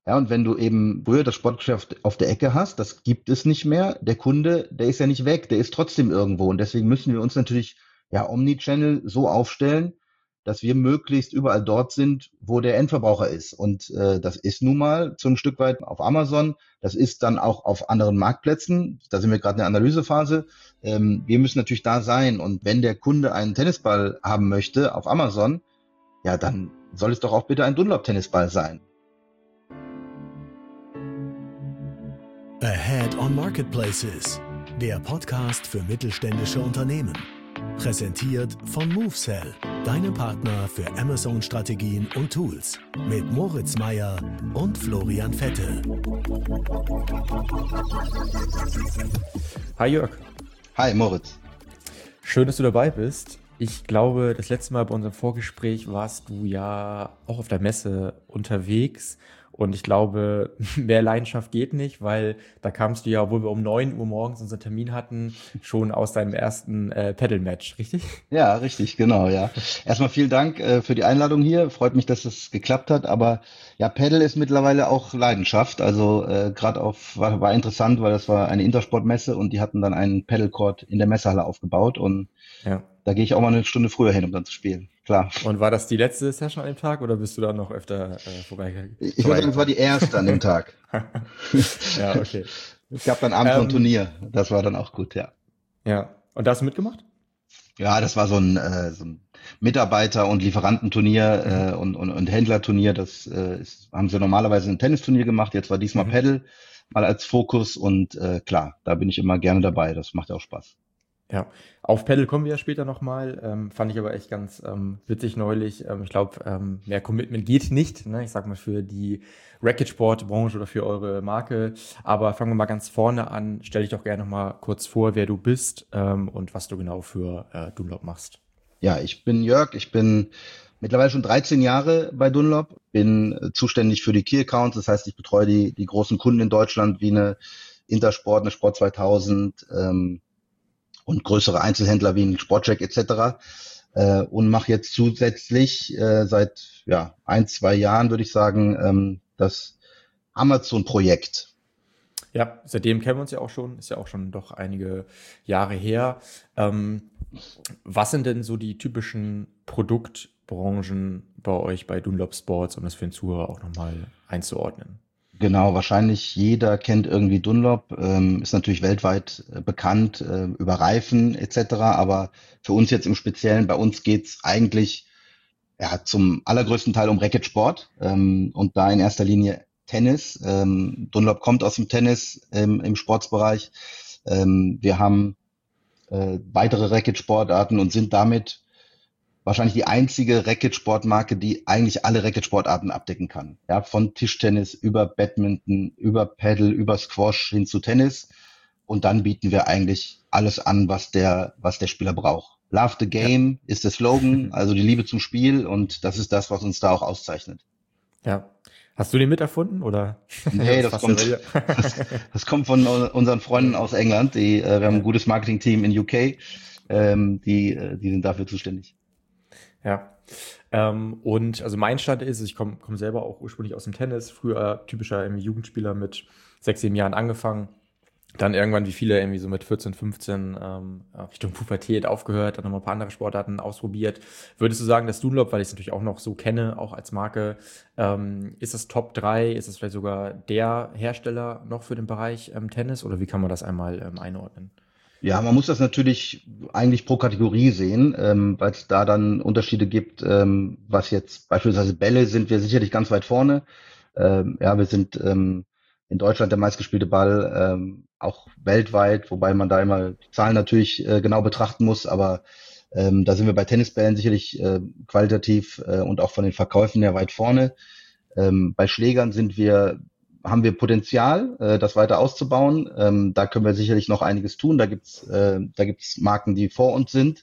Ja, und wenn du eben früher das Sportgeschäft auf der Ecke hast, das gibt es nicht mehr. Der Kunde, der ist ja nicht weg, der ist trotzdem irgendwo. Und deswegen müssen wir uns natürlich ja Omnichannel so aufstellen, dass wir möglichst überall dort sind, wo der Endverbraucher ist. Und das ist nun mal so ein Stück weit auf Amazon. Das ist dann auch auf anderen Marktplätzen. Da sind wir gerade in der Analysephase. Wir müssen natürlich da sein. Und wenn der Kunde einen Tennisball haben möchte auf Amazon, ja, dann soll es doch auch bitte ein Dunlop-Tennisball sein. Ahead on Marketplaces, der Podcast für mittelständische Unternehmen. Präsentiert von MoveSell, deinem Partner für Amazon-Strategien und Tools. Mit Moritz Meyer und Florian Vettel. Hi Jörg. Hi Moritz. Schön, dass du dabei bist. Ich glaube, das letzte Mal bei unserem Vorgespräch warst du ja auch auf der Messe unterwegs. Und ich glaube, mehr Leidenschaft geht nicht, weil da kamst du ja, obwohl wir um 9 Uhr morgens unseren Termin hatten, schon aus deinem ersten Paddle-Match, richtig? Ja, richtig, genau, ja. Erstmal vielen Dank für die Einladung hier. Freut mich, dass es geklappt hat. Aber ja, Paddle ist mittlerweile auch Leidenschaft. Also gerade war interessant, weil das war eine Intersportmesse und die hatten dann einen Paddle-Court in der Messehalle aufgebaut. Und Ja. da gehe ich auch mal eine Stunde früher hin, um dann zu spielen. Klar. Und war das die letzte Session an dem Tag oder bist du da noch öfter vorbeigegangen? Ich würde sagen, es war die erste an dem Tag. Ja, okay. Es gab dann abends noch ein Turnier. Das war dann auch gut, ja. Ja. Und da hast du mitgemacht? Ja, das war so ein Mitarbeiter- und Lieferantenturnier und Händlerturnier. Das haben sie normalerweise ein Tennisturnier gemacht. Jetzt war diesmal Paddle mal als Fokus und klar, da bin ich immer gerne dabei. Das macht ja auch Spaß. Ja, auf Paddle kommen wir ja später nochmal. Fand ich aber echt ganz witzig neulich. Ich glaube, mehr Commitment geht nicht, ne? Ich sag mal für die Racketsport-Branche oder für eure Marke. Aber fangen wir mal ganz vorne an. Stell dich doch gerne nochmal kurz vor, wer du bist und was du genau für Dunlop machst. Ja, ich bin Jörg. Ich bin mittlerweile schon 13 Jahre bei Dunlop. Bin zuständig für die Key Accounts. Das heißt, ich betreue die großen Kunden in Deutschland wie eine Intersport, eine Sport 2000, und größere Einzelhändler wie ein Sportcheck etc. Und mache jetzt zusätzlich seit 1-2 Jahren, würde ich sagen, das Amazon-Projekt. Ja, seitdem kennen wir uns ja auch schon, ist ja auch schon doch einige Jahre her. Was sind denn so die typischen Produktbranchen bei euch bei Dunlop Sports, um das für den Zuhörer auch nochmal einzuordnen? Genau, wahrscheinlich jeder kennt irgendwie Dunlop, ist natürlich weltweit bekannt über Reifen etc. Aber für uns jetzt im Speziellen, bei uns geht's eigentlich zum allergrößten Teil um Racketsport und da in erster Linie Tennis. Dunlop kommt aus dem Tennis im Sportsbereich. Wir haben weitere Racketsportarten und sind damit wahrscheinlich die einzige Racketsportmarke, die eigentlich alle Racketsportarten abdecken kann. Ja, von Tischtennis über Badminton, über Paddle, über Squash hin zu Tennis. Und dann bieten wir eigentlich alles an, was der Spieler braucht. Love the game ist der Slogan, also die Liebe zum Spiel. Und das ist das, was uns da auch auszeichnet. Ja. Hast du den miterfunden oder? Nee, das kommt von unseren Freunden aus England. Wir haben ein gutes Marketing-Team in UK. Die sind dafür zuständig. Ja, und also mein Stand ist, ich komm selber auch ursprünglich aus dem Tennis, früher typischer irgendwie Jugendspieler mit 6, 7 Jahren angefangen, dann irgendwann wie viele irgendwie so mit 14, 15 Richtung Pubertät aufgehört, dann nochmal ein paar andere Sportarten ausprobiert. Würdest du sagen, dass Dunlop, weil ich es natürlich auch noch so kenne, auch als Marke, ist das Top 3, ist das vielleicht sogar der Hersteller noch für den Bereich Tennis oder wie kann man das einmal einordnen? Ja, man muss das natürlich eigentlich pro Kategorie sehen, weil es da dann Unterschiede gibt. Was jetzt beispielsweise Bälle sind wir sicherlich ganz weit vorne. Wir sind in Deutschland der meistgespielte Ball, auch weltweit, wobei man da immer die Zahlen natürlich genau betrachten muss. Aber da sind wir bei Tennisbällen sicherlich qualitativ und auch von den Verkäufen her weit vorne. Bei Schlägern haben wir Potenzial, das weiter auszubauen. Da können wir sicherlich noch einiges tun. Da gibt's Marken, die vor uns sind.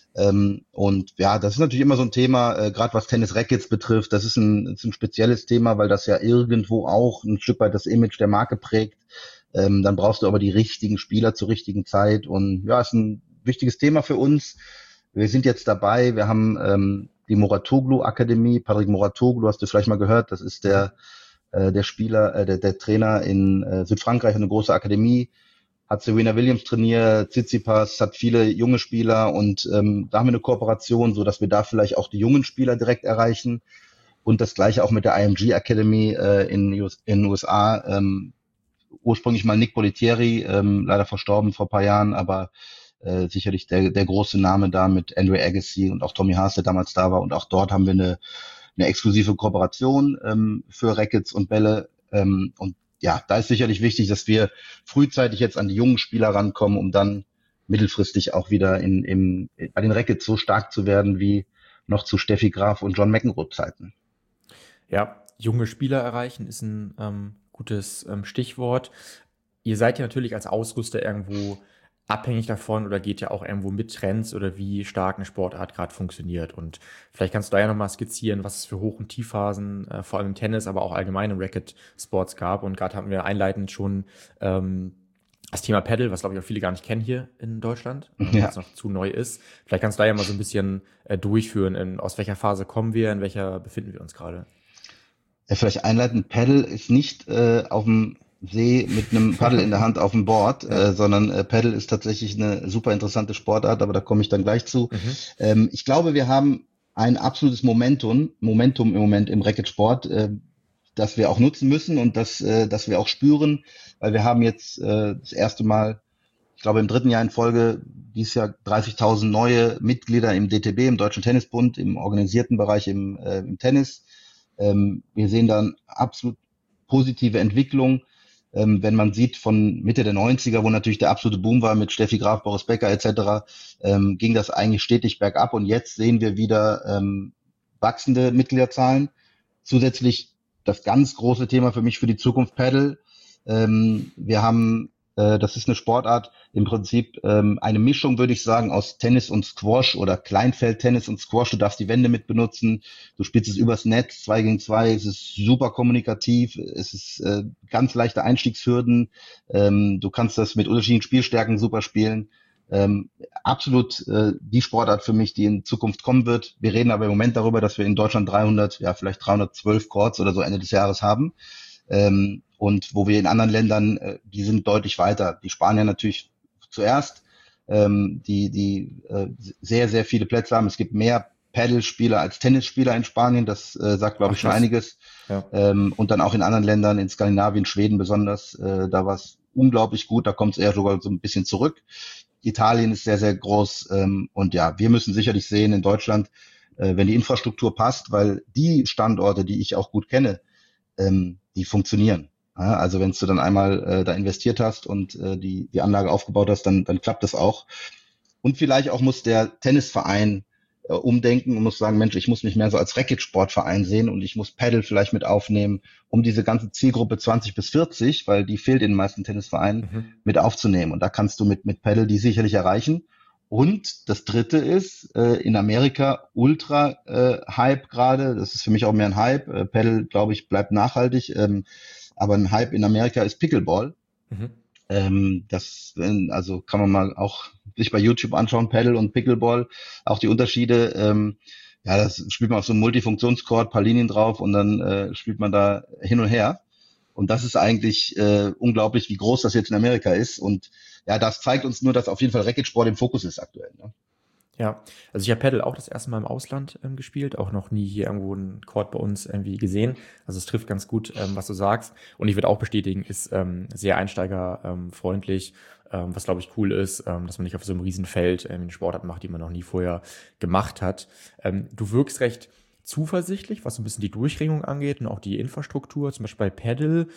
Und ja, das ist natürlich immer so ein Thema, gerade was Tennis-Rackets betrifft. Das ist ein spezielles Thema, weil das ja irgendwo auch ein Stück weit das Image der Marke prägt. Dann brauchst du aber die richtigen Spieler zur richtigen Zeit. Und ja, ist ein wichtiges Thema für uns. Wir sind jetzt dabei. Wir haben die Mouratoglou Akademie. Patrick Mouratoglou hast du vielleicht mal gehört. Das ist der der Trainer in Südfrankreich, eine große Akademie, hat Serena Williams trainiert, Tsitsipas, hat viele junge Spieler und da haben wir eine Kooperation, so dass wir da vielleicht auch die jungen Spieler direkt erreichen und das gleiche auch mit der IMG Academy in den USA. Ursprünglich mal Nick Bollettieri, leider verstorben vor ein paar Jahren, aber sicherlich der große Name da mit Andre Agassi und auch Tommy Haas, der damals da war. Und auch dort haben wir eine exklusive Kooperation für Rackets und Bälle. Und ja, da ist sicherlich wichtig, dass wir frühzeitig jetzt an die jungen Spieler rankommen, um dann mittelfristig auch wieder bei den Rackets so stark zu werden wie noch zu Steffi Graf und John McEnroe Zeiten. Ja, junge Spieler erreichen ist ein gutes Stichwort. Ihr seid ja natürlich als Ausrüster irgendwo abhängig davon oder geht ja auch irgendwo mit Trends oder wie stark eine Sportart gerade funktioniert. Und vielleicht kannst du da ja nochmal skizzieren, was es für Hoch- und Tiefphasen, vor allem im Tennis, aber auch allgemein im Racket-Sports gab. Und gerade hatten wir einleitend schon das Thema Paddle, was glaube ich auch viele gar nicht kennen hier in Deutschland, weil es noch zu neu ist. Vielleicht kannst du da ja mal so ein bisschen durchführen, aus welcher Phase kommen wir, in welcher befinden wir uns gerade? Ja, vielleicht einleitend, Paddle ist nicht auf dem See mit einem Paddel in der Hand auf dem Board, sondern Paddle ist tatsächlich eine super interessante Sportart, aber da komme ich dann gleich zu. Ich glaube, wir haben ein absolutes Momentum im Moment im Racketsport, das wir auch nutzen müssen und das wir auch spüren, weil wir haben jetzt das erste Mal, ich glaube im 3. Jahr in Folge, dieses Jahr 30.000 neue Mitglieder im DTB, im Deutschen Tennisbund, im organisierten Bereich im Tennis. Wir sehen dann absolut positive Entwicklung. Wenn man sieht von Mitte der 90er, wo natürlich der absolute Boom war mit Steffi Graf, Boris Becker etc., ging das eigentlich stetig bergab und jetzt sehen wir wieder wachsende Mitgliederzahlen. Zusätzlich das ganz große Thema für mich für die Zukunft Paddle. Wir haben, das ist eine Sportart, im Prinzip eine Mischung, würde ich sagen, aus Tennis und Squash oder Kleinfeldtennis und Squash. Du darfst die Wände mit benutzen, du spielst es übers Netz, 2 gegen 2, es ist super kommunikativ, es ist ganz leichte Einstiegshürden, du kannst das mit unterschiedlichen Spielstärken super spielen. Absolut die Sportart für mich, die in Zukunft kommen wird. Wir reden aber im Moment darüber, dass wir in Deutschland 300, ja vielleicht 312 Courts oder so Ende des Jahres haben. Und wo wir in anderen Ländern, die sind deutlich weiter. Die Spanier natürlich zuerst, die sehr, sehr viele Plätze haben. Es gibt mehr Paddle-Spieler als Tennisspieler in Spanien. Das sagt, glaube ich, schon einiges. Ja. Und dann auch in anderen Ländern, in Skandinavien, Schweden besonders, da war es unglaublich gut. Da kommt es eher sogar so ein bisschen zurück. Italien ist sehr, sehr groß. Und ja, wir müssen sicherlich sehen in Deutschland, wenn die Infrastruktur passt, weil die Standorte, die ich auch gut kenne, die funktionieren. Ja, also wenn du dann einmal da investiert hast und die Anlage aufgebaut hast, dann klappt das auch. Und vielleicht auch muss der Tennisverein umdenken und muss sagen, Mensch, ich muss mich mehr so als Racketsportverein sehen und ich muss Paddle vielleicht mit aufnehmen, um diese ganze Zielgruppe 20 bis 40, weil die fehlt in den meisten Tennisvereinen, mit aufzunehmen. Und da kannst du mit Paddle die sicherlich erreichen. Und das Dritte ist, in Amerika ultra Hype gerade, das ist für mich auch mehr ein Hype, Paddle, glaube ich, bleibt nachhaltig, aber ein Hype in Amerika ist Pickleball. Also kann man mal auch sich bei YouTube anschauen, Paddle und Pickleball, auch die Unterschiede. Ja, das spielt man auf so einem Multifunktionscourt, paar Linien drauf und dann spielt man da hin und her. Und das ist eigentlich unglaublich, wie groß das jetzt in Amerika ist. Und ja, das zeigt uns nur, dass auf jeden Fall Racketsport im Fokus ist aktuell. Ne? Ja, also ich habe Paddle auch das erste Mal im Ausland gespielt, auch noch nie hier irgendwo einen Court bei uns irgendwie gesehen. Also es trifft ganz gut, was du sagst. Und ich würde auch bestätigen, ist sehr einsteigerfreundlich, was glaube ich cool ist, dass man nicht auf so einem Riesenfeld eine Sportart macht, die man noch nie vorher gemacht hat. Du wirkst recht zuversichtlich, was so ein bisschen die Durchringung angeht und auch die Infrastruktur, zum Beispiel bei Paddle.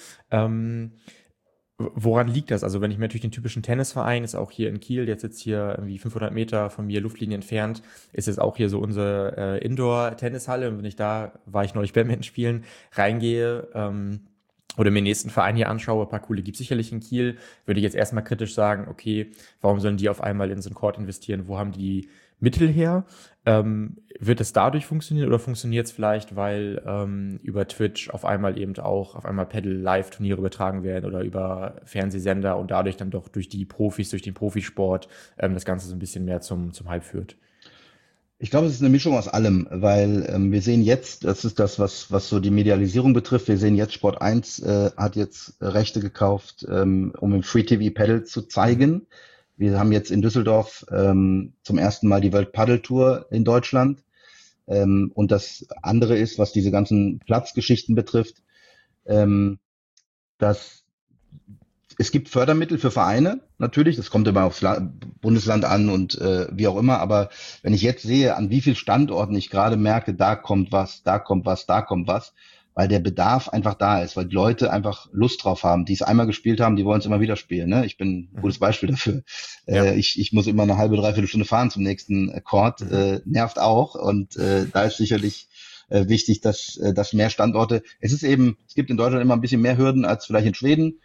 Woran liegt das? Also wenn ich mir natürlich den typischen Tennisverein, ist auch hier in Kiel, jetzt sitzt hier irgendwie 500 Meter von mir Luftlinie entfernt, ist jetzt auch hier so unsere Indoor-Tennishalle. Und wenn ich da, war ich neulich Badminton spielen, reingehe oder mir den nächsten Verein hier anschaue, ein paar coole gibt es sicherlich in Kiel, würde ich jetzt erstmal kritisch sagen, okay, warum sollen die auf einmal in so einen Court investieren? Wo haben die Mittel her? Wird es dadurch funktionieren oder funktioniert es vielleicht, weil über Twitch auf einmal Paddle Live-Turniere übertragen werden oder über Fernsehsender und dadurch dann doch durch die Profis, durch den Profisport das Ganze so ein bisschen mehr zum Hype führt? Ich glaube, es ist eine Mischung aus allem, weil wir sehen jetzt, das ist das, was so die Medialisierung betrifft, wir sehen jetzt, Sport 1 hat jetzt Rechte gekauft, um im Free TV Paddle zu Mhm. zeigen. Wir haben jetzt in Düsseldorf zum ersten Mal die World Paddle Tour in Deutschland. Und das andere ist, was diese ganzen Platzgeschichten betrifft, ähm, dass es gibt Fördermittel für Vereine, natürlich, das kommt immer aufs Bundesland an und wie auch immer, aber wenn ich jetzt sehe, an wie vielen Standorten ich gerade merke, da kommt was, da kommt was, da kommt was, weil der Bedarf einfach da ist, weil die Leute einfach Lust drauf haben, die es einmal gespielt haben, die wollen es immer wieder spielen. Ne? Ich bin ein gutes Mhm. Beispiel dafür. Ja. Ich muss immer eine halbe, dreiviertel Stunde fahren zum nächsten Court, Mhm. nervt auch und da ist sicherlich wichtig, dass mehr Standorte, es gibt in Deutschland immer ein bisschen mehr Hürden als vielleicht in Schweden,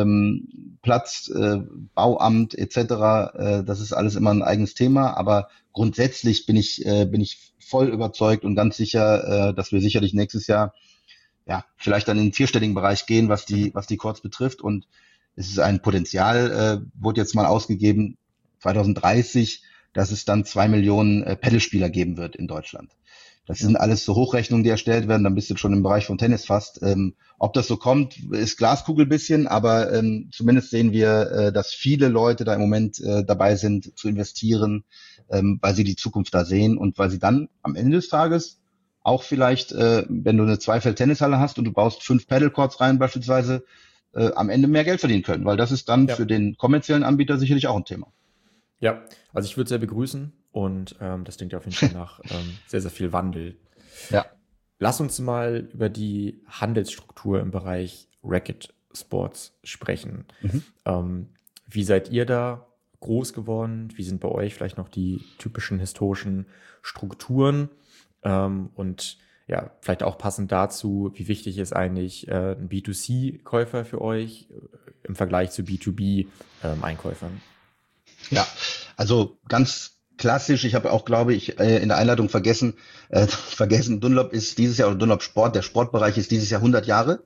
Platz, Bauamt etc. Das ist alles immer ein eigenes Thema, aber grundsätzlich bin ich voll überzeugt und ganz sicher, dass wir sicherlich nächstes Jahr ja vielleicht dann in den vierstelligen Bereich gehen, Mhm. was die Courts betrifft. Und es ist ein Potenzial, wurde jetzt mal ausgegeben, 2030, dass es dann 2 Millionen Paddlespieler geben wird in Deutschland. Das Ja. sind alles so Hochrechnungen, die erstellt werden, dann bist du schon im Bereich von Tennis fast. Ob das so kommt, ist Glaskugel bisschen, aber zumindest sehen wir, dass viele Leute da im Moment dabei sind zu investieren, weil sie die Zukunft da sehen und weil sie dann am Ende des Tages auch vielleicht, wenn du eine Zweifeld-Tennishalle hast und du baust 5 Paddlecourts rein beispielsweise, am Ende mehr Geld verdienen können, weil das ist dann Ja. für den kommerziellen Anbieter sicherlich auch ein Thema. Ja. Also ich würde es sehr begrüßen und das klingt ja auf jeden Fall nach sehr, sehr viel Wandel. Ja. Lass uns mal über die Handelsstruktur im Bereich Racket Sports sprechen. Mhm. Wie seid ihr da groß geworden? Wie sind bei euch vielleicht noch die typischen historischen Strukturen? Und ja, vielleicht auch passend dazu, wie wichtig ist eigentlich ein B2C-Käufer für euch im Vergleich zu B2B-Einkäufern? Ja, also ganz klassisch. Ich habe auch, glaube ich, in der Einleitung vergessen, Dunlop ist dieses Jahr, oder Dunlop Sport, der Sportbereich ist dieses Jahr 100 Jahre.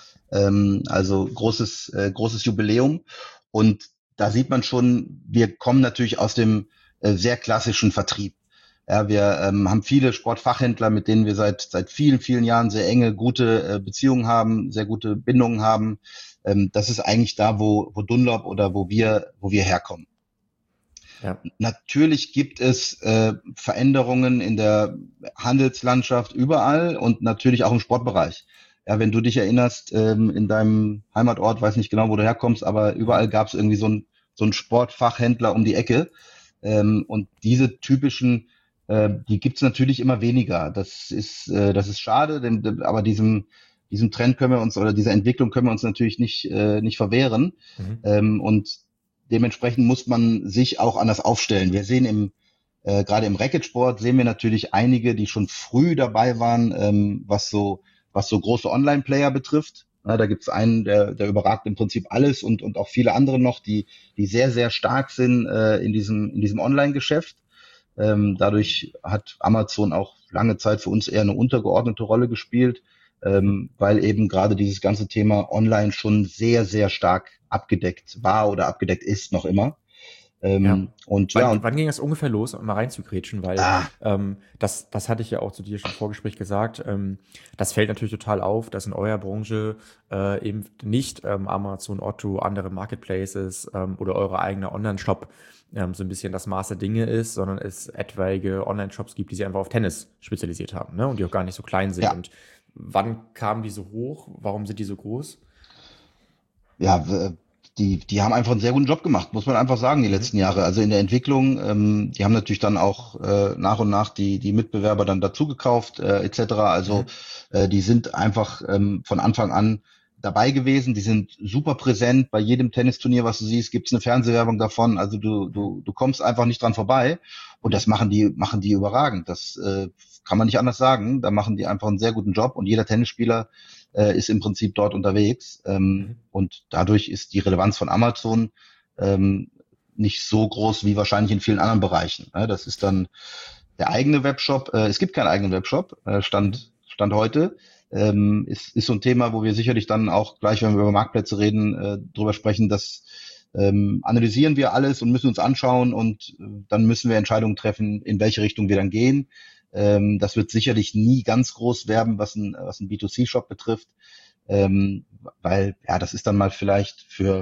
Also großes Jubiläum. Und da sieht man schon, wir kommen natürlich aus dem sehr klassischen Vertrieb. Ja, wir haben viele Sportfachhändler, mit denen wir seit vielen, vielen Jahren sehr enge, gute Beziehungen haben, sehr gute Bindungen haben. Das ist eigentlich da, wo Dunlop oder wo wir herkommen. Ja. Natürlich gibt es Veränderungen in der Handelslandschaft überall und natürlich auch im Sportbereich. Ja, wenn du dich erinnerst, in deinem Heimatort, weiß nicht genau, wo du herkommst, aber Mhm. überall gab es irgendwie so einen Sportfachhändler um die Ecke. Und diese typischen, die gibt's natürlich immer weniger. Das ist schade, aber diesem Trend können wir uns oder dieser Entwicklung können wir uns natürlich nicht verwehren. Mhm. Und dementsprechend muss man sich auch anders aufstellen. Wir sehen gerade im Racketsport sehen wir natürlich einige, die schon früh dabei waren, was so große Online-Player betrifft. Ja, da gibt es einen, der überragt im Prinzip alles und auch viele andere noch, die sehr, sehr stark sind in diesem Online-Geschäft. Dadurch hat Amazon auch lange Zeit für uns eher eine untergeordnete Rolle gespielt, Mhm. weil eben gerade dieses ganze Thema Online schon sehr, sehr stark abgedeckt war oder abgedeckt ist noch immer. Ja. Und ja, Wann und ging das ungefähr los, um mal reinzugrätschen? Weil ah, das hatte ich ja auch zu dir schon im Vorgespräch gesagt. Das fällt natürlich total auf, dass in eurer Branche eben nicht Amazon, Otto, andere Marketplaces oder eure eigene Online-Shop so ein bisschen das Maß der Dinge ist, sondern es etwaige Online-Shops gibt, die sich einfach auf Tennis spezialisiert haben, ne? Und die auch gar nicht so klein sind. ja, Und wann kamen die so hoch? Warum sind die so groß? ja, die haben einfach einen sehr guten Job gemacht, muss man einfach sagen, die Mhm. letzten Jahre. Also in der Entwicklung, die haben natürlich dann auch nach und nach die Mitbewerber dann dazugekauft, etc. Also Mhm. die sind einfach von Anfang an dabei gewesen. Die sind super präsent bei jedem Tennisturnier, was du siehst, gibt's eine Fernsehwerbung davon. Also Mhm. du kommst einfach nicht dran vorbei. Und das machen die überragend. Das kann man nicht anders sagen. Da machen die einfach einen sehr guten Job und jeder Tennisspieler ist im Prinzip dort unterwegs. Mhm. Und dadurch ist die Relevanz von Amazon nicht so groß wie wahrscheinlich in vielen anderen Bereichen. Das ist dann der eigene Webshop. Es gibt keinen eigenen Webshop, Mhm. Stand heute. Ist so ein Thema, wo wir sicherlich dann auch gleich, wenn wir über Marktplätze reden, drüber sprechen, dass analysieren wir alles und müssen uns anschauen und dann müssen wir Entscheidungen treffen, in welche Richtung wir dann gehen. Das wird sicherlich nie ganz groß werden, was ein B2C-Shop betrifft, weil ja, das ist dann mal vielleicht für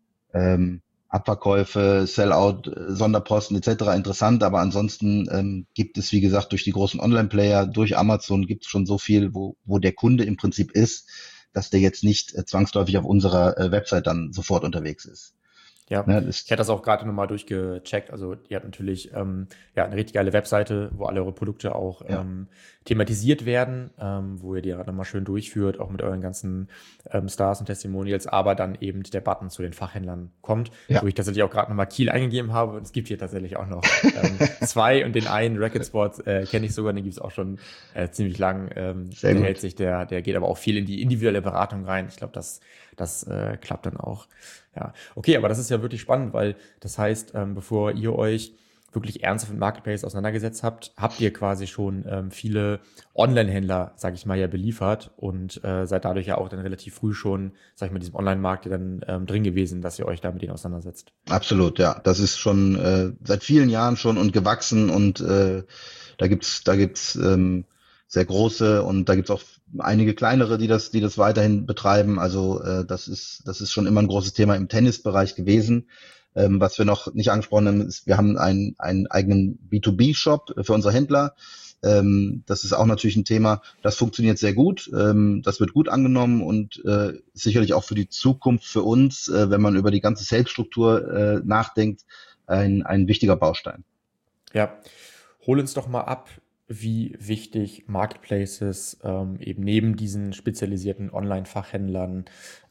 Abverkäufe, Sellout, Sonderposten etc. interessant, aber ansonsten gibt es, wie gesagt, durch die großen Online-Player, durch Amazon gibt es schon so viel, wo der Kunde im Prinzip ist, dass der jetzt nicht zwangsläufig auf unserer Website dann sofort unterwegs ist. Ja, Ne, ich hatte das auch gerade nochmal durchgecheckt. Also ihr habt natürlich ja, eine richtig geile Webseite, wo alle eure Produkte auch thematisiert werden, wo ihr die gerade nochmal schön durchführt, auch mit euren ganzen Stars und Testimonials, aber dann eben der Button zu den Fachhändlern kommt, wo ich tatsächlich auch gerade nochmal Kiel eingegeben habe. Und es gibt hier tatsächlich auch noch zwei und den einen, Racket Sports, kenne ich sogar, den gibt es auch schon ziemlich lang. Der hält sich, der geht aber auch viel in die individuelle Beratung rein. Ich glaube, das klappt dann auch. Ja, okay, aber das ist ja wirklich spannend, weil das heißt, bevor ihr euch wirklich ernsthaft mit Marketplace auseinandergesetzt habt, habt ihr quasi schon viele Online-Händler, sage ich mal, ja beliefert und seid dadurch ja auch dann relativ früh schon, sag ich mal, diesem Online-Markt ja dann drin gewesen, dass ihr euch da mit denen auseinandersetzt. Absolut, ja. Das ist schon seit vielen Jahren schon und gewachsen und da gibt's sehr große und da gibt's auch einige kleinere, die das weiterhin betreiben. Also das ist schon immer ein großes Thema im Tennisbereich gewesen. Was wir noch nicht angesprochen haben, ist, wir haben einen eigenen B2B-Shop für unsere Händler. Das ist auch natürlich ein Thema, das funktioniert sehr gut. Das wird gut angenommen und sicherlich auch für die Zukunft für uns, wenn man über die ganze Sales-Struktur nachdenkt, ein wichtiger Baustein. Ja, hol uns doch mal ab, wie wichtig Marketplaces eben neben diesen spezialisierten Online-Fachhändlern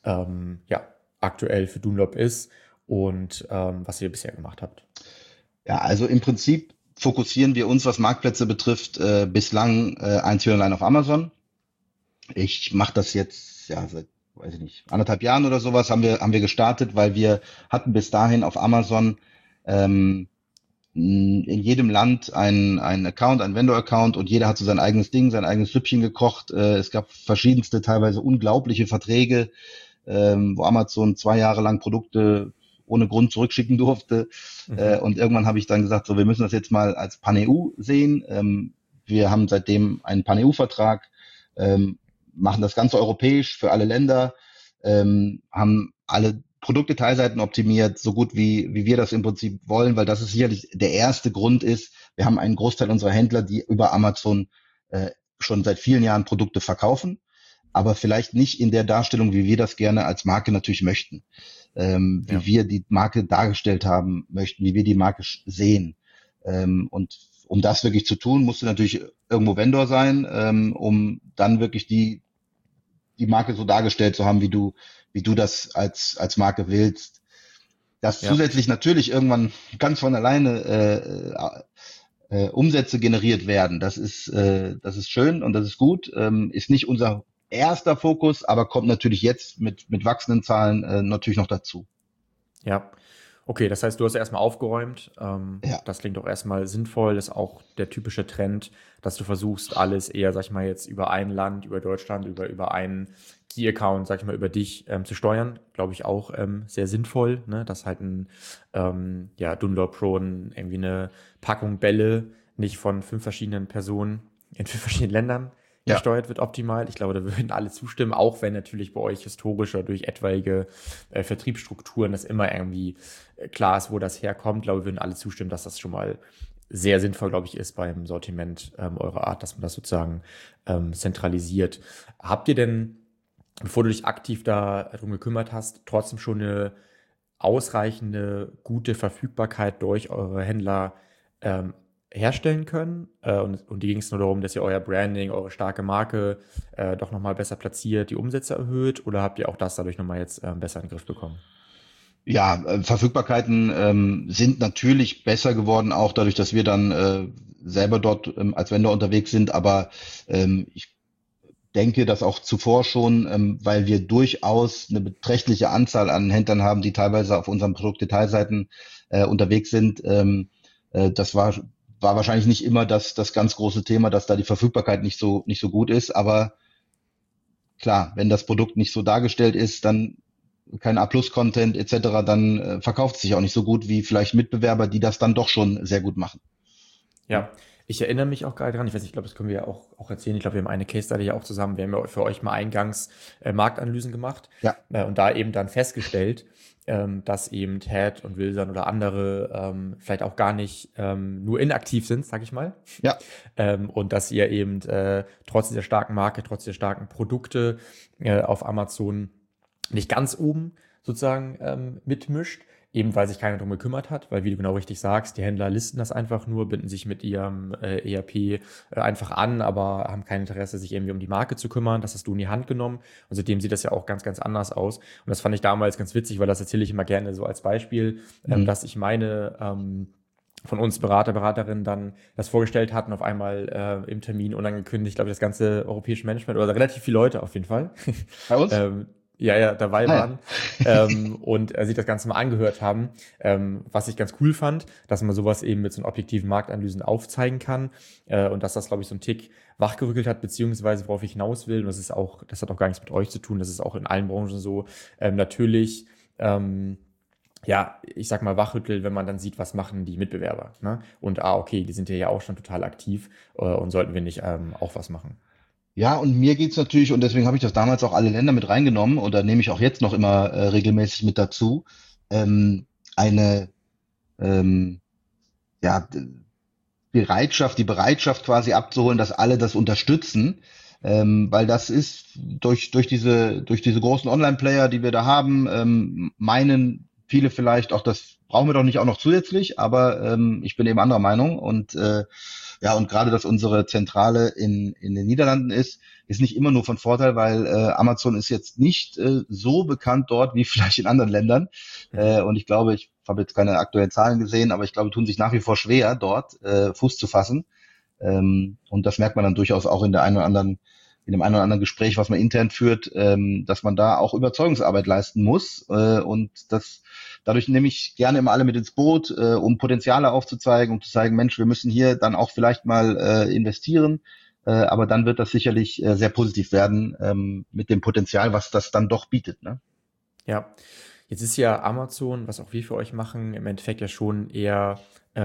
aktuell für Dunlop ist und was ihr bisher gemacht habt. Ja, also im Prinzip fokussieren wir uns, was Marktplätze betrifft, bislang einzig und allein auf Amazon. Ich mache das jetzt seit, weiß ich nicht, 1,5 Jahren oder sowas haben wir gestartet, weil wir hatten bis dahin auf Amazon in jedem Land einen Account, einen Vendor-Account und jeder hat so sein eigenes Ding, sein eigenes Süppchen gekocht. Es gab verschiedenste, teilweise unglaubliche Verträge, wo Amazon 2 Jahre lang Produkte ohne Grund zurückschicken durfte. Und irgendwann habe ich dann gesagt, so, wir müssen das jetzt mal als Pan-EU sehen. Wir haben seitdem einen Pan-EU-Vertrag, machen das Ganze europäisch für alle Länder, haben alle Produktdetailseiten optimiert, so gut wie wir das im Prinzip wollen, weil das ist sicherlich der erste Grund ist, wir haben einen Großteil unserer Händler, die über Amazon schon seit vielen Jahren Produkte verkaufen, aber vielleicht nicht in der Darstellung, wie wir das gerne als Marke natürlich möchten, wie wir die Marke dargestellt haben möchten, wie wir die Marke sehen. Und um das wirklich zu tun, musst du natürlich irgendwo Vendor sein, um dann wirklich die Marke so dargestellt zu haben, wie du das als Marke willst. Dass zusätzlich natürlich irgendwann ganz von alleine Umsätze generiert werden. Das ist schön und das ist gut. Ist nicht unser erster Fokus, aber kommt natürlich jetzt mit wachsenden Zahlen natürlich noch dazu. Ja, okay, das heißt, du hast erstmal aufgeräumt. Das klingt doch erstmal sinnvoll. Das ist auch der typische Trend, dass du versuchst, alles eher, sag ich mal, jetzt über ein Land, über Deutschland, über einen Key-Account, sag ich mal, über dich zu steuern. Glaube ich auch sehr sinnvoll, ne? Dass halt ein Dunlop Pro irgendwie eine Packung Bälle nicht von 5 verschiedenen Personen in 5 verschiedenen Ländern gesteuert wird optimal. Ich glaube, da würden alle zustimmen, auch wenn natürlich bei euch historisch oder durch etwaige Vertriebsstrukturen das immer irgendwie klar ist, wo das herkommt. Ich glaube, würden alle zustimmen, dass das schon mal sehr sinnvoll, glaube ich, ist beim Sortiment eurer Art, dass man das sozusagen zentralisiert. Habt ihr denn, bevor du dich aktiv darum gekümmert hast, trotzdem schon eine ausreichende, gute Verfügbarkeit durch eure Händler herstellen können? Und die ging es nur darum, dass ihr euer Branding, eure starke Marke doch nochmal besser platziert, die Umsätze erhöht? Oder habt ihr auch das dadurch nochmal jetzt besser in den Griff bekommen? Ja, Verfügbarkeiten sind natürlich besser geworden, auch dadurch, dass wir dann selber dort als Vendor unterwegs sind. Aber ich denke, dass auch zuvor schon, weil wir durchaus eine beträchtliche Anzahl an Händlern haben, die teilweise auf unseren Produktdetailseiten unterwegs sind. Das war wahrscheinlich nicht immer das ganz große Thema, dass da die Verfügbarkeit nicht so gut ist. Aber klar, wenn das Produkt nicht so dargestellt ist, dann kein A+-Content etc., dann verkauft es sich auch nicht so gut wie vielleicht Mitbewerber, die das dann doch schon sehr gut machen. Ja, ich erinnere mich auch gerade dran, ich weiß nicht, ich glaube, das können wir ja auch erzählen. Ich glaube, wir haben eine Case-Study ja auch zusammen. Wir haben ja für euch mal eingangs Marktanalysen gemacht Ja. und da eben dann festgestellt, dass eben Ted und Wilson oder andere vielleicht auch gar nicht nur inaktiv sind, sag ich mal. Ja. Und dass ihr eben trotz dieser starken Marke, trotz der starken Produkte auf Amazon nicht ganz oben sozusagen mitmischt, eben weil sich keiner drum gekümmert hat, weil wie du genau richtig sagst, die Händler listen das einfach nur, binden sich mit ihrem ERP einfach an, aber haben kein Interesse, sich irgendwie um die Marke zu kümmern. Das hast du in die Hand genommen und seitdem sieht das ja auch ganz, ganz anders aus. Und das fand ich damals ganz witzig, weil das erzähle ich immer gerne so als Beispiel, dass ich meine von uns Beraterinnen dann das vorgestellt hatten, auf einmal im Termin unangekündigt, glaube ich, das ganze europäische Management oder relativ viele Leute auf jeden Fall. Bei uns? Ja, dabei waren und sich das Ganze mal angehört haben, was ich ganz cool fand, dass man sowas eben mit so einem objektiven Marktanalysen aufzeigen kann und dass das, glaube ich, so einen Tick wachgerückelt hat, beziehungsweise worauf ich hinaus will, und das hat auch gar nichts mit euch zu tun, das ist auch in allen Branchen so, natürlich, ich sag mal wachrüttelt, wenn man dann sieht, was machen die Mitbewerber, ne? Und okay, die sind ja auch schon total aktiv und sollten wir nicht auch was machen. Ja, und mir geht's natürlich, und deswegen habe ich das damals auch alle Länder mit reingenommen, oder nehme ich auch jetzt noch immer regelmäßig mit dazu, eine die Bereitschaft quasi abzuholen, dass alle das unterstützen, weil das ist durch diese großen Online-Player, die wir da haben, meinen viele vielleicht auch, das brauchen wir doch nicht auch noch zusätzlich, aber ich bin eben anderer Meinung und und gerade, dass unsere Zentrale in den Niederlanden ist nicht immer nur von Vorteil, weil Amazon ist jetzt nicht so bekannt dort wie vielleicht in anderen Ländern. Und ich glaube, ich habe jetzt keine aktuellen Zahlen gesehen, aber ich glaube, tun sich nach wie vor schwer, dort Fuß zu fassen. Und das merkt man dann durchaus auch in dem einen oder anderen Gespräch, was man intern führt, dass man da auch Überzeugungsarbeit leisten muss. Und dadurch nehme ich gerne immer alle mit ins Boot, um Potenziale aufzuzeigen, um zu zeigen, Mensch, wir müssen hier dann auch vielleicht mal investieren. Aber dann wird das sicherlich sehr positiv werden mit dem Potenzial, was das dann doch bietet, ne? Ja, jetzt ist ja Amazon, was auch wir für euch machen, im Endeffekt ja schon eher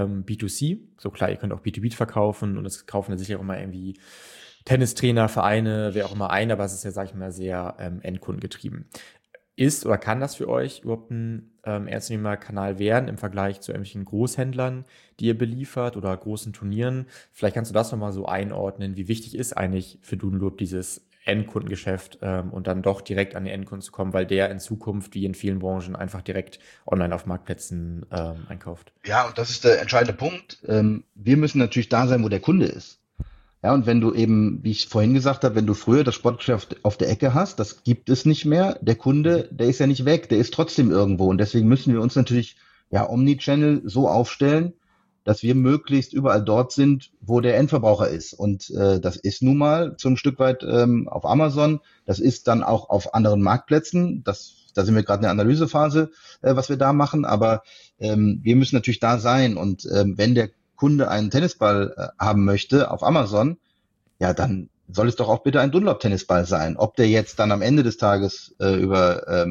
B2C. So klar, ihr könnt auch B2B verkaufen und es kaufen dann sicher auch immer irgendwie Tennistrainer, Vereine, wer auch immer ein, aber es ist ja, sag ich mal, sehr endkundengetrieben. Ist oder kann das für euch überhaupt ein ernstzunehmender Kanal werden im Vergleich zu irgendwelchen Großhändlern, die ihr beliefert oder großen Turnieren? Vielleicht kannst du das nochmal so einordnen. Wie wichtig ist eigentlich für Doodleloop dieses Endkundengeschäft und dann doch direkt an den Endkunden zu kommen, weil der in Zukunft, wie in vielen Branchen, einfach direkt online auf Marktplätzen einkauft? Ja, und das ist der entscheidende Punkt. Wir müssen natürlich da sein, wo der Kunde ist. Ja, und wenn du eben, wie ich vorhin gesagt habe, wenn du früher das Sportgeschäft auf der Ecke hast, das gibt es nicht mehr. Der Kunde, der ist ja nicht weg, der ist trotzdem irgendwo. Und deswegen müssen wir uns natürlich Omnichannel so aufstellen, dass wir möglichst überall dort sind, wo der Endverbraucher ist. Und das ist nun mal so ein Stück weit auf Amazon. Das ist dann auch auf anderen Marktplätzen. Da sind wir gerade in der Analysephase, was wir da machen. Aber wir müssen natürlich da sein. Und wenn der Kunde einen Tennisball haben möchte auf Amazon, ja, dann soll es doch auch bitte ein Dunlop-Tennisball sein. Ob der jetzt dann am Ende des Tages über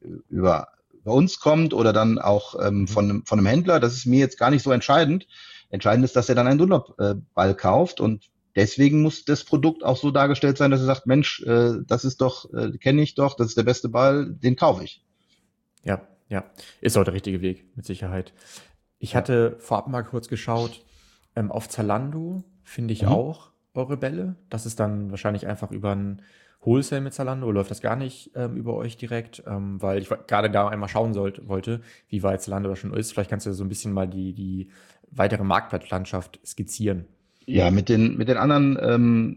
uns kommt oder dann auch von einem Händler, das ist mir jetzt gar nicht so entscheidend. Entscheidend ist, dass er dann einen Dunlop-Ball kauft und deswegen muss das Produkt auch so dargestellt sein, dass er sagt, Mensch, das ist doch, kenne ich doch, das ist der beste Ball, den kaufe ich. Ja, ist auch der richtige Weg, mit Sicherheit. Ich hatte vorab mal kurz geschaut, auf Zalando finde ich auch eure Bälle. Das ist dann wahrscheinlich einfach über ein Wholesale mit Zalando, läuft das gar nicht über euch direkt, weil ich gerade da einmal schauen wollte, wie weit Zalando da schon ist. Vielleicht kannst du so ein bisschen mal die weitere Marktplatzlandschaft skizzieren. Ja, mit den anderen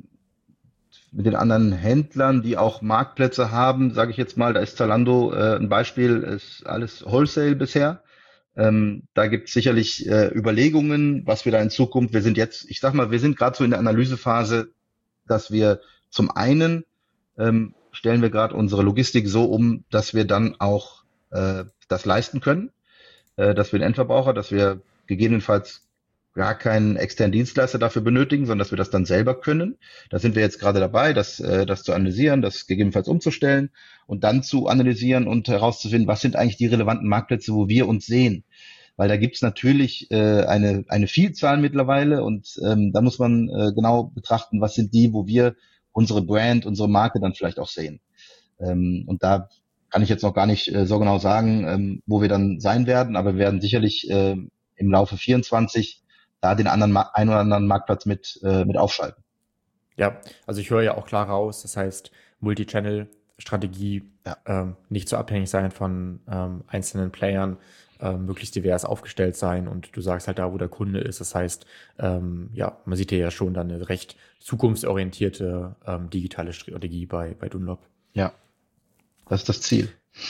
Händlern, die auch Marktplätze haben, sage ich jetzt mal, da ist Zalando ein Beispiel, ist alles Wholesale bisher. Da gibt es sicherlich Überlegungen, was wir da in Zukunft, wir sind gerade so in der Analysephase, dass wir zum einen stellen wir gerade unsere Logistik so um, dass wir dann auch das leisten können, dass wir den Endverbraucher, dass wir gegebenenfalls gar keinen externen Dienstleister dafür benötigen, sondern dass wir das dann selber können. Da sind wir jetzt gerade dabei, das zu analysieren, das gegebenenfalls umzustellen. und dann zu analysieren und herauszufinden, was sind eigentlich die relevanten Marktplätze, wo wir uns sehen. Weil da gibt's natürlich eine Vielzahl mittlerweile und da muss man genau betrachten, was sind die, wo wir unsere Brand, unsere Marke dann vielleicht auch sehen. Und da kann ich jetzt noch gar nicht so genau sagen, wo wir dann sein werden, aber wir werden sicherlich im Laufe 24 da den einen oder anderen Marktplatz mit aufschalten. Ja, also ich höre ja auch klar raus, das heißt Multi-Channel-Strategie, nicht so abhängig sein von einzelnen Playern, möglichst divers aufgestellt sein und du sagst halt da, wo der Kunde ist. Das heißt, man sieht ja schon dann eine recht zukunftsorientierte digitale Strategie bei Dunlop. Ja, das ist das Ziel.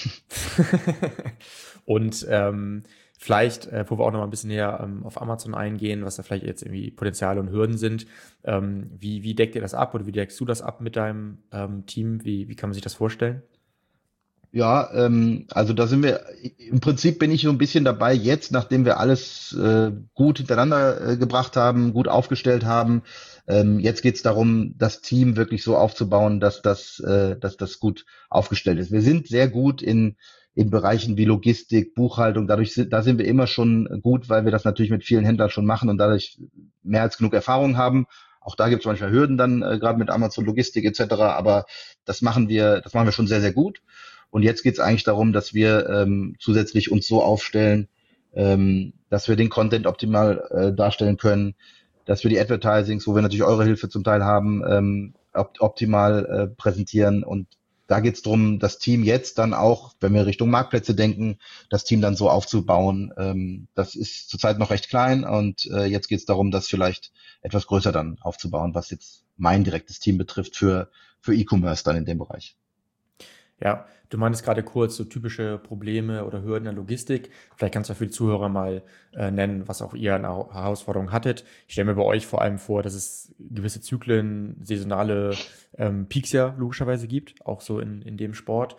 Und vielleicht, wo wir auch noch mal ein bisschen näher auf Amazon eingehen, was da vielleicht jetzt irgendwie Potenziale und Hürden sind. Wie deckt ihr das ab oder wie deckst du das ab mit deinem Team? Wie kann man sich das vorstellen? Ja, also da sind wir, im Prinzip bin ich so ein bisschen dabei jetzt, nachdem wir alles gut hintereinander gebracht haben, gut aufgestellt haben. Jetzt geht's darum, das Team wirklich so aufzubauen, dass das gut aufgestellt ist. Wir sind sehr gut in Bereichen wie Logistik, Buchhaltung. Da sind wir immer schon gut, weil wir das natürlich mit vielen Händlern schon machen und dadurch mehr als genug Erfahrung haben. Auch da gibt's manchmal Hürden dann, gerade mit Amazon Logistik etc. Aber das machen wir schon sehr, sehr gut. Und jetzt geht es eigentlich darum, dass wir zusätzlich uns so aufstellen, dass wir den Content optimal darstellen können, dass wir die Advertisings, wo wir natürlich eure Hilfe zum Teil haben, optimal präsentieren. Und da geht es darum, das Team jetzt dann auch, wenn wir Richtung Marktplätze denken, das Team dann so aufzubauen. Das ist zurzeit noch recht klein und jetzt geht es darum, das vielleicht etwas größer dann aufzubauen, was jetzt mein direktes Team betrifft für E-Commerce dann in dem Bereich. Ja, du meintest gerade kurz so typische Probleme oder Hürden in der Logistik. Vielleicht kannst du für die Zuhörer mal nennen, was auch ihr an Herausforderungen hattet. Ich stelle mir bei euch vor allem vor, dass es gewisse Zyklen, saisonale Peaks ja logischerweise gibt, auch so in dem Sport.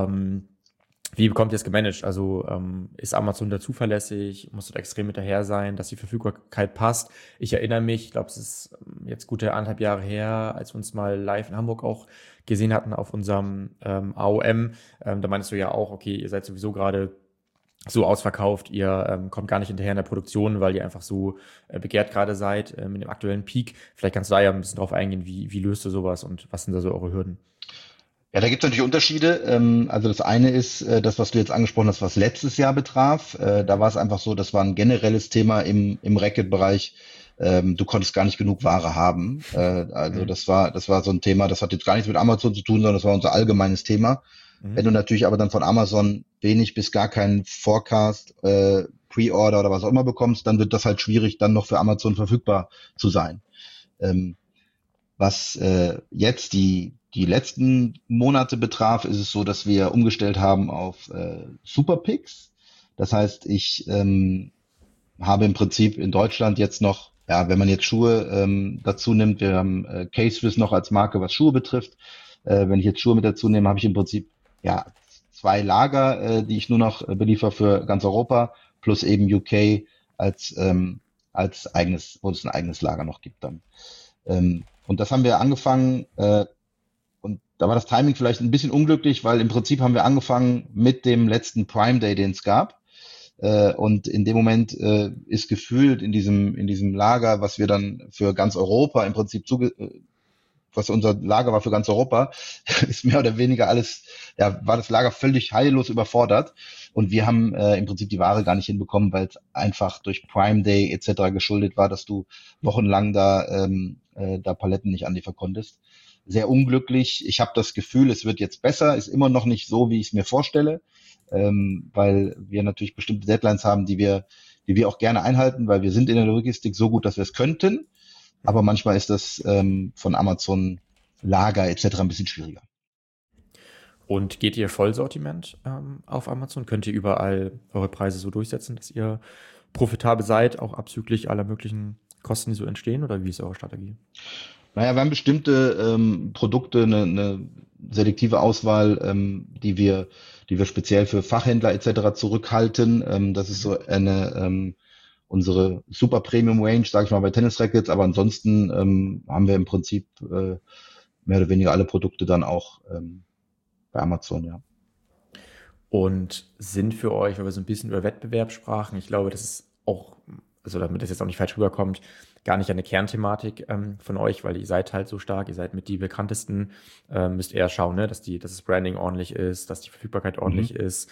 Wie bekommt ihr es gemanagt? Also ist Amazon da zuverlässig? Muss dort extrem hinterher sein, dass die Verfügbarkeit passt? Ich erinnere mich, ich glaube, es ist jetzt gute 1,5 Jahre her, als wir uns mal live in Hamburg auch gesehen hatten auf unserem AOM. Da meintest du ja auch, okay, ihr seid sowieso gerade so ausverkauft, ihr kommt gar nicht hinterher in der Produktion, weil ihr einfach so begehrt gerade seid mit dem aktuellen Peak. Vielleicht kannst du da ja ein bisschen drauf eingehen, wie löst du sowas und was sind da so eure Hürden? Ja, da gibt es natürlich Unterschiede. Also das eine ist das, was du jetzt angesprochen hast, was letztes Jahr betraf. Da war es einfach so, das war ein generelles Thema im Racket-Bereich. Du konntest gar nicht genug Ware haben. Also das war so ein Thema, das hat jetzt gar nichts mit Amazon zu tun, sondern das war unser allgemeines Thema. Wenn du natürlich aber dann von Amazon wenig bis gar keinen Forecast, Pre-Order oder was auch immer bekommst, dann wird das halt schwierig, dann noch für Amazon verfügbar zu sein. Was jetzt die letzten Monate betraf, ist es so, dass wir umgestellt haben auf Super Picks. Das heißt, ich habe im Prinzip in Deutschland jetzt noch, ja, wenn man jetzt Schuhe dazu nimmt, wir haben K-Swiss noch als Marke, was Schuhe betrifft. Wenn ich jetzt Schuhe mit dazu nehme, habe ich im Prinzip 2 Lager, die ich nur noch beliefer für ganz Europa, plus eben UK als eigenes, wo es ein eigenes Lager noch gibt dann. Und das haben wir angefangen, und da war das Timing vielleicht ein bisschen unglücklich, weil im Prinzip haben wir angefangen mit dem letzten Prime Day, den es gab. Und in dem Moment ist gefühlt in diesem Lager, was wir dann für ganz Europa im Prinzip was unser Lager war für ganz Europa, ist mehr oder weniger alles, war das Lager völlig heillos überfordert. Und wir haben im Prinzip die Ware gar nicht hinbekommen, weil es einfach durch Prime Day etc. geschuldet war, dass du wochenlang da Paletten nicht anliefern konntest. Sehr unglücklich. Ich habe das Gefühl, es wird jetzt besser, ist immer noch nicht so, wie ich es mir vorstelle, weil wir natürlich bestimmte Deadlines haben, die wir auch gerne einhalten, weil wir sind in der Logistik so gut, dass wir es könnten. Aber manchmal ist das von Amazon Lager etc. ein bisschen schwieriger. Und geht ihr Vollsortiment auf Amazon? Könnt ihr überall eure Preise so durchsetzen, dass ihr profitabel seid, auch abzüglich aller möglichen Kosten, die so entstehen? Oder wie ist eure Strategie? Naja, wir haben bestimmte Produkte, eine selektive Auswahl, die wir speziell für Fachhändler etc. zurückhalten. Das ist so unsere Super Premium Range, sage ich mal, bei Tennis Rackets. Aber ansonsten haben wir im Prinzip mehr oder weniger alle Produkte dann auch bei Amazon, ja. Und sind für euch, weil wir so ein bisschen über Wettbewerb sprachen, ich glaube, das ist auch, also damit das jetzt auch nicht falsch rüberkommt, gar nicht eine Kernthematik von euch, weil ihr seid halt so stark, ihr seid mit die bekanntesten, müsst eher schauen, ne, dass das Branding ordentlich ist, dass die Verfügbarkeit ordentlich ist.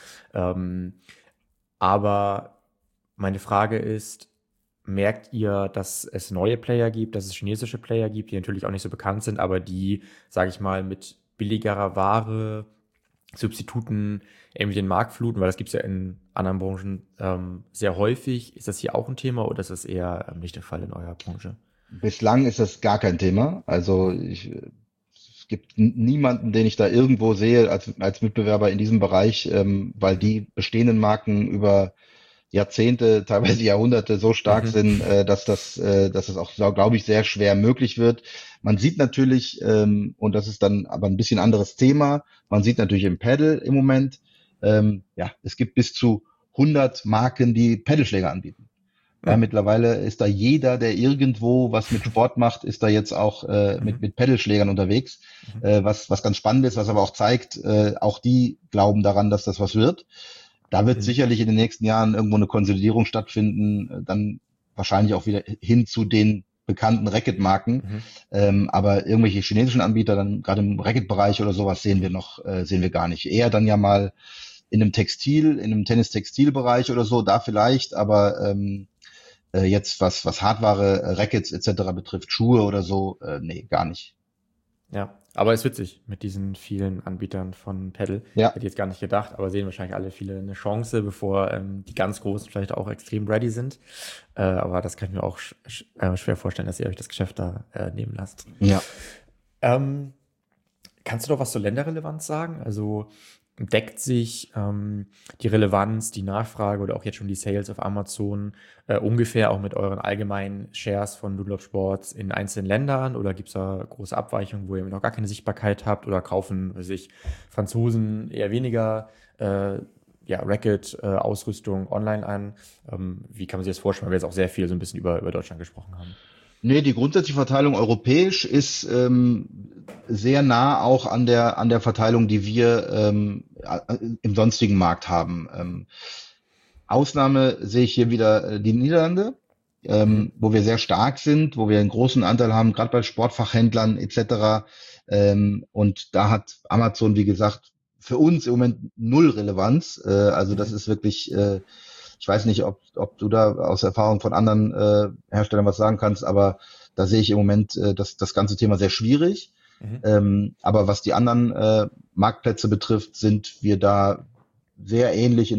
Aber meine Frage ist, merkt ihr, dass es neue Player gibt, dass es chinesische Player gibt, die natürlich auch nicht so bekannt sind, aber die, sage ich mal, mit billigerer Ware, Substituten irgendwie den Markt fluten, weil das gibt es ja in anderen Branchen sehr häufig. Ist das hier auch ein Thema oder ist das eher nicht der Fall in eurer Branche? Bislang ist das gar kein Thema. Also es gibt niemanden, den ich da irgendwo sehe als Mitbewerber in diesem Bereich, weil die bestehenden Marken über Jahrzehnte, teilweise Jahrhunderte so stark sind, dass das auch, glaube ich, sehr schwer möglich wird. Man sieht natürlich, und das ist dann aber ein bisschen anderes Thema, man sieht natürlich im Paddle im Moment, es gibt bis zu 100 Marken, die Paddleschläger anbieten. Ja, mittlerweile ist da jeder, der irgendwo was mit Sport macht, ist da jetzt auch mit Paddleschlägern unterwegs, was ganz spannend ist, was aber auch zeigt, auch die glauben daran, dass das was wird. Da wird sicherlich in den nächsten Jahren irgendwo eine Konsolidierung stattfinden, dann wahrscheinlich auch wieder hin zu den bekannten Racket-Marken. Aber irgendwelche chinesischen Anbieter, dann gerade im Racket-Bereich oder sowas, sehen wir gar nicht. Eher dann ja mal in einem Tennis-Textil-Bereich oder so, da vielleicht, aber jetzt was Hardware, Rackets etc. betrifft, Schuhe oder so, nee, gar nicht. Ja, aber es ist witzig mit diesen vielen Anbietern von Paddle. Ja. Hätte ich jetzt gar nicht gedacht, aber sehen wahrscheinlich alle viele eine Chance, bevor die ganz Großen vielleicht auch extrem ready sind. Aber das kann ich mir auch schwer vorstellen, dass ihr euch das Geschäft da nehmen lasst. Ja. Kannst du doch was zur Länderrelevanz sagen? Also deckt sich die Relevanz, die Nachfrage oder auch jetzt schon die Sales auf Amazon ungefähr auch mit euren allgemeinen Shares von Dunlop Sports in einzelnen Ländern oder gibt es da große Abweichungen, wo ihr noch gar keine Sichtbarkeit habt oder kaufen Franzosen eher weniger Racket-Ausrüstung online an? Wie kann man sich das vorstellen, weil wir jetzt auch sehr viel so ein bisschen über Deutschland gesprochen haben? Nee, die grundsätzliche Verteilung europäisch ist sehr nah auch an der Verteilung, die wir im sonstigen Markt haben. Ausnahme sehe ich hier wieder die Niederlande, wo wir sehr stark sind, wo wir einen großen Anteil haben, gerade bei Sportfachhändlern etc. Und da hat Amazon, wie gesagt, für uns im Moment null Relevanz. Also das ist wirklich ich weiß nicht, ob du da aus Erfahrung von anderen Herstellern was sagen kannst, aber da sehe ich im Moment das ganze Thema sehr schwierig. Aber was die anderen Marktplätze betrifft, sind wir da sehr ähnlich,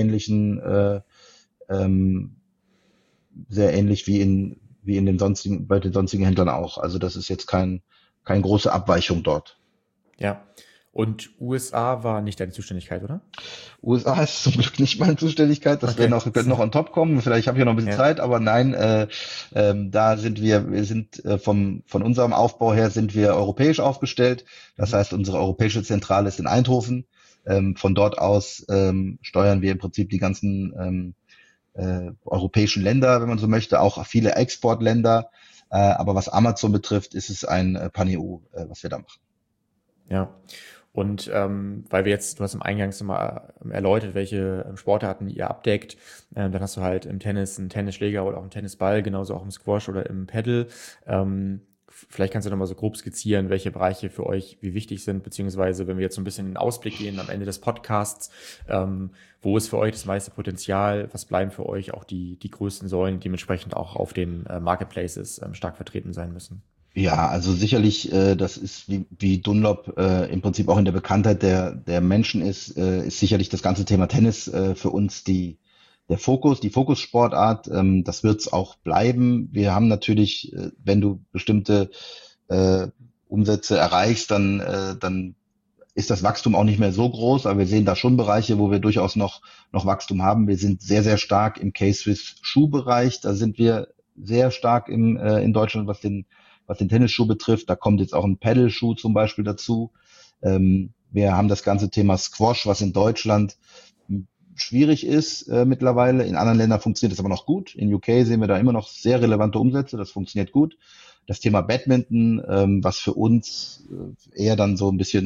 sehr ähnlich wie in den bei den sonstigen Händlern auch. Also das ist jetzt keine große Abweichung dort. Ja. Und USA war nicht deine Zuständigkeit, oder? USA ist zum Glück nicht meine Zuständigkeit. Das Okay. wird noch on top kommen. Vielleicht habe ich ja noch ein bisschen Zeit, aber nein, da sind wir sind von unserem Aufbau her sind wir europäisch aufgestellt. Das heißt, unsere europäische Zentrale ist in Eindhoven. Von dort aus steuern wir im Prinzip die ganzen europäischen Länder, wenn man so möchte, auch viele Exportländer. Aber was Amazon betrifft, ist es ein Pan-EU, was wir da machen. Ja. Und weil du hast im Eingangs nochmal erläutert, welche Sportarten ihr abdeckt, dann hast du halt im Tennis einen Tennisschläger oder auch einen Tennisball, genauso auch im Squash oder im Paddle. Vielleicht kannst du nochmal so grob skizzieren, welche Bereiche für euch wie wichtig sind, beziehungsweise wenn wir jetzt so ein bisschen in den Ausblick gehen am Ende des Podcasts, wo ist für euch das meiste Potenzial, was bleiben für euch auch die größten Säulen, die dementsprechend auch auf den Marketplaces stark vertreten sein müssen? Ja, also sicherlich, das ist wie Dunlop im Prinzip auch in der Bekanntheit der Menschen ist sicherlich das ganze Thema Tennis für uns die Fokussportart. Das wird's auch bleiben. Wir haben natürlich, wenn du bestimmte Umsätze erreichst, dann ist das Wachstum auch nicht mehr so groß, aber wir sehen da schon Bereiche, wo wir durchaus noch Wachstum haben. Wir sind sehr, sehr stark im K-Swiss-Schuhbereich. Da sind wir sehr stark in Deutschland, was den Tennisschuh betrifft. Da kommt jetzt auch ein Paddle-Schuh zum Beispiel dazu. Wir haben das ganze Thema Squash, was in Deutschland schwierig ist mittlerweile. In anderen Ländern funktioniert das aber noch gut. In UK sehen wir da immer noch sehr relevante Umsätze. Das funktioniert gut. Das Thema Badminton, was für uns eher dann so ein bisschen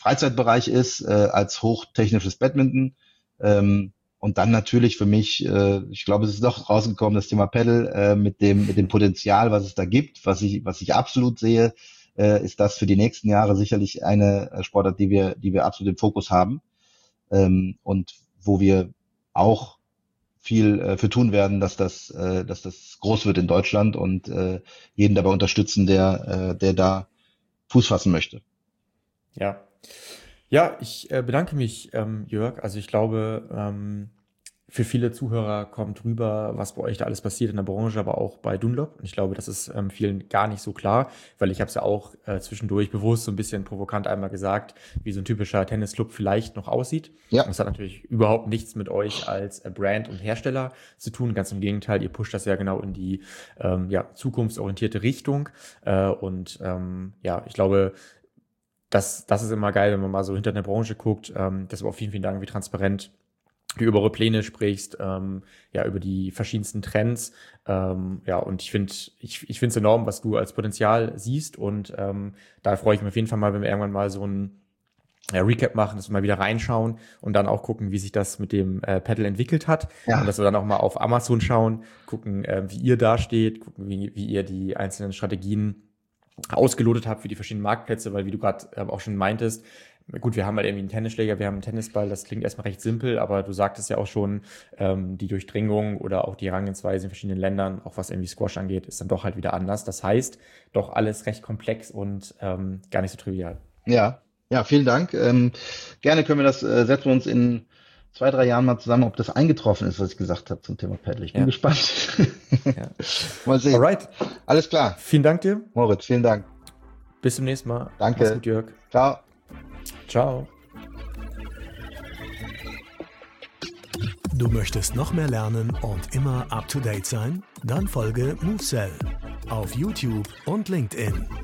Freizeitbereich ist, als hochtechnisches Badminton. Und dann natürlich für mich, ich glaube, es ist doch rausgekommen, das Thema Paddle mit dem Potenzial, was es da gibt, was ich absolut sehe, ist das für die nächsten Jahre sicherlich eine Sportart, die wir absolut im Fokus haben, und wo wir auch viel für tun werden, dass das groß wird in Deutschland und jeden dabei unterstützen, der da Fuß fassen möchte. Ja. Ja, ich bedanke mich, Jörg. Also ich glaube, für viele Zuhörer kommt rüber, was bei euch da alles passiert in der Branche, aber auch bei Dunlop. Und ich glaube, das ist vielen gar nicht so klar, weil ich habe es ja auch zwischendurch bewusst so ein bisschen provokant einmal gesagt, wie so ein typischer Tennisclub vielleicht noch aussieht. Ja. Und das hat natürlich überhaupt nichts mit euch als Brand und Hersteller zu tun. Ganz im Gegenteil, ihr pusht das ja genau in die zukunftsorientierte Richtung. Ich glaube, das ist immer geil, wenn man mal so hinter der Branche guckt. Deshalb auch vielen, vielen Dank, wie transparent du über eure Pläne sprichst, über die verschiedensten Trends. Und ich finde es enorm, was du als Potenzial siehst. Und da freue ich mich auf jeden Fall mal, wenn wir irgendwann mal so ein Recap machen, dass wir mal wieder reinschauen und dann auch gucken, wie sich das mit dem Paddle entwickelt hat. Ja. Und dass wir dann auch mal auf Amazon schauen, gucken, wie ihr dasteht, gucken, wie ihr die einzelnen Strategien ausgelotet habt für die verschiedenen Marktplätze, weil wie du gerade auch schon meintest, gut, wir haben halt irgendwie einen Tennisschläger, wir haben einen Tennisball, das klingt erstmal recht simpel, aber du sagtest ja auch schon, die Durchdringung oder auch die Herangehensweise in verschiedenen Ländern, auch was irgendwie Squash angeht, ist dann doch halt wieder anders. Das heißt, doch alles recht komplex und gar nicht so trivial. Ja, vielen Dank. Gerne können wir das, setzen wir uns in 2-3 Jahren mal zusammen, ob das eingetroffen ist, was ich gesagt habe zum Thema Paddle. Ich bin gespannt. Ja. Mal sehen. Alright. Alles klar. Vielen Dank dir. Moritz, vielen Dank. Bis zum nächsten Mal. Danke. Mach's gut, Jörg. Ciao. Ciao. Du möchtest noch mehr lernen und immer up to date sein? Dann folge MoveSell auf YouTube und LinkedIn.